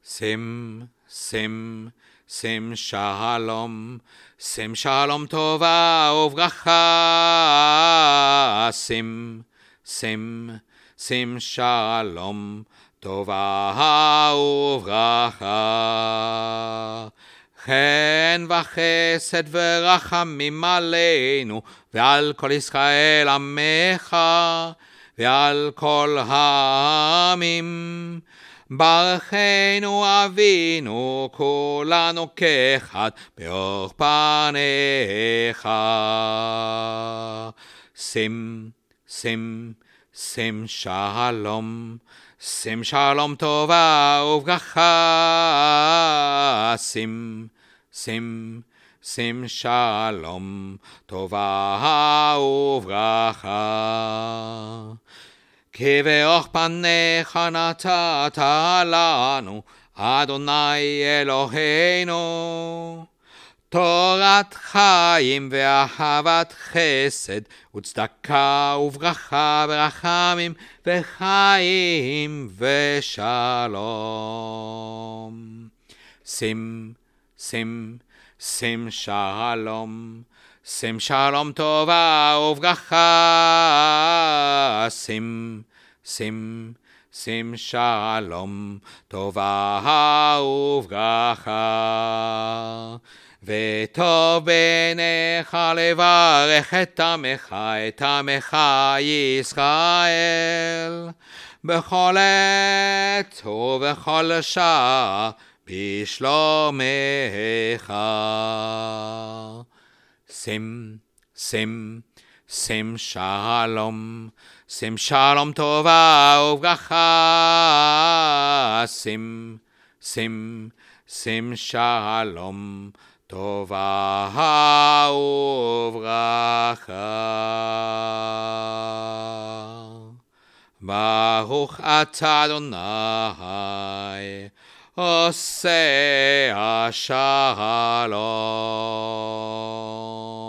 שים, שים, שים שלום, שים שלום טובה וברכה. שים, שים, שים שלום טובה וברכה. חן וחסד ורחמים עלינו ועל כל ישראל עמך ועל כל העמים. ברכנו אבינו כולנו כאחד באור פניך. שים, שים, שים שלום, שים שלום טובה וברכה. שים, שים, שים שלום טובה וברכה. כי באור פניך נתת לנו, אדוני אלוהינו, תורת חיים ואהבת חסד וצדקה וברכה ורחמים וחיים ושלום. שים, שים, שים שלום, שים שלום טובה וברכה. שים, שים, שים שלום טובה וברכה. וטוב בעיניך לברך את עמך ישראל, בכל עת ובכל שעה בשלומך. שים, שים, שים שלום, שים שלום טובה וברכה. שים, שים, שים שלום טובה וברכה. ברוך אתה אדוני עושה השלום.